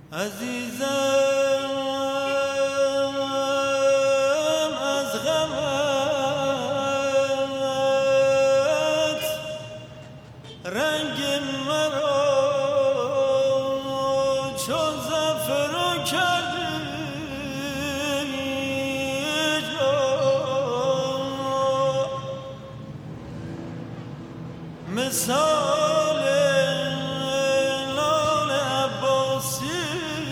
عزیزم از غمت رنگ مرا چون زعفران کردی مثال لال عباسی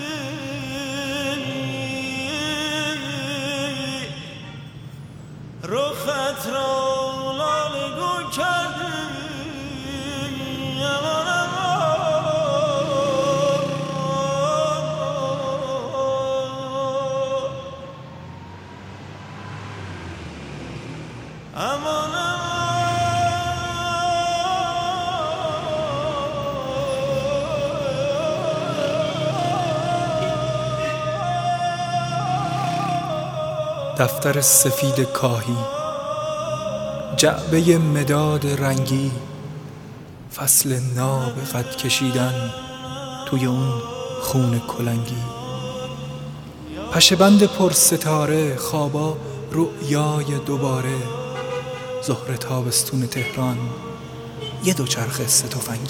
رخت را لاله گون کردی امان امان دفتر سفید کاهی، جعبه مداد رنگی، فصل ناب قد کشیدن توی اون خون کلنگی، پشه‌بند پر ستاره، خوابا رؤیای دوباره، ظهر تابستون تهران، یه دوچرخه سه تفنگی.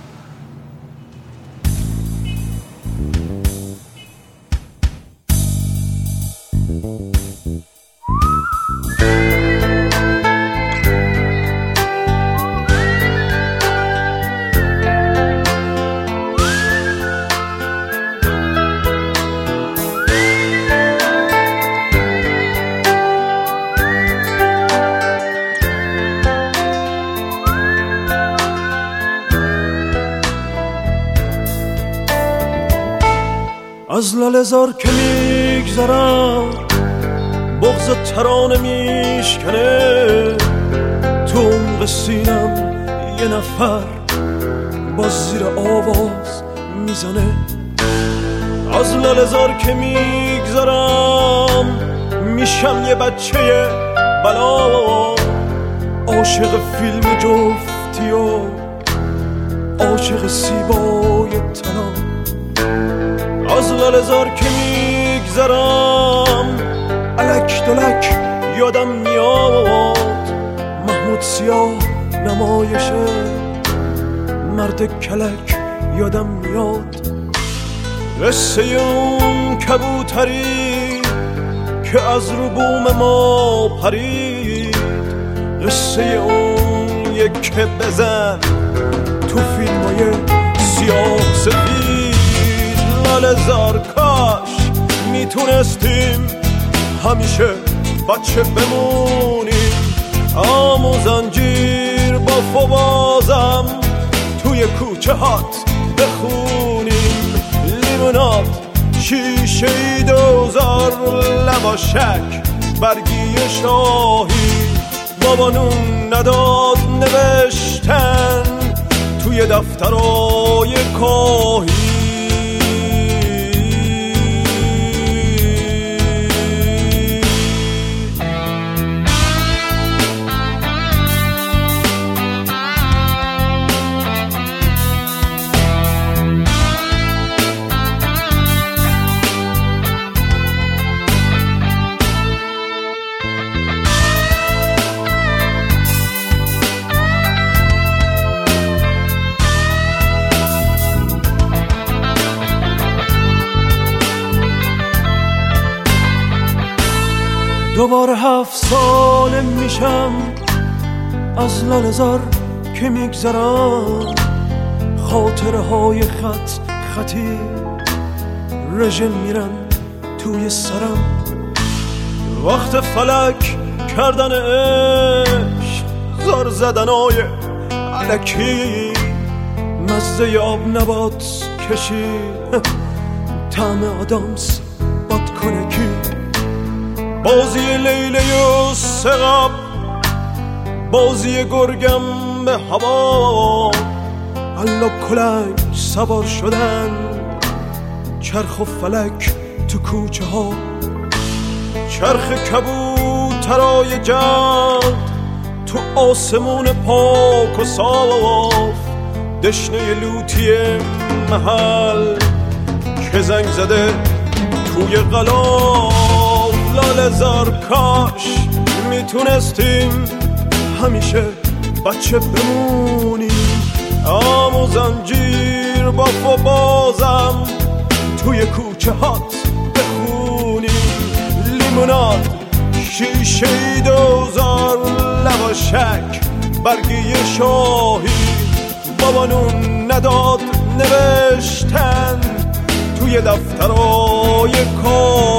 از لاله‌زار که میگذرم بغض ترانه میشکنه، تو عمق سینم یه نفر باز زیر آواز میزنه. از لاله‌زار که میگذرم میشم یه بچه بلا، عاشق فیلم جفتی و عاشق سیبای طلا. از لاله‌زار که میگذرم الک دلک یادم میاد، محمود سیاه نمایشه مرد کلک یادم میاد. قصه اون کبوتری که از رو بوم ما پرید، قصه اون یک بزن تو فیلمای سیاه سفید. لاله‌زار کاش میتونستیم همیشه بچه بمونیم، آموزنجیر با فوازم توی کوچه هات بخونیم. لیموناد شیشه دوزار لباشک برگی شاهی، بابا نون نداد نوشتن توی دفترای کاهی. دوباره 7 ساله میشم از لاله‌زار که میگذرم، خاطره های خطی رژه میرن توی سرم. وقت فلک کردن عشق، زار زدنای الکی، مزه آب نبات کشید طعم آدامس بادکنکی. بازی لیله و سقاب، بازی گرگم به هوا، الا کلنگ سوار شدن چرخ و فلک تو کوچه ها. چرخ کبوترای جد تو آسمون پاک و صاف، دشنه لوتی محل که زنگ زده توی قلام لاله زار. کاش میتونستیم همیشه بچه بمونیم، آمو زنجیر باف و بازم توی کوچه هات بخونیم. لیموناد شیشه دوزار لواشک برگی شاهی، بابا نون نداد نوشتن توی دفترای کار.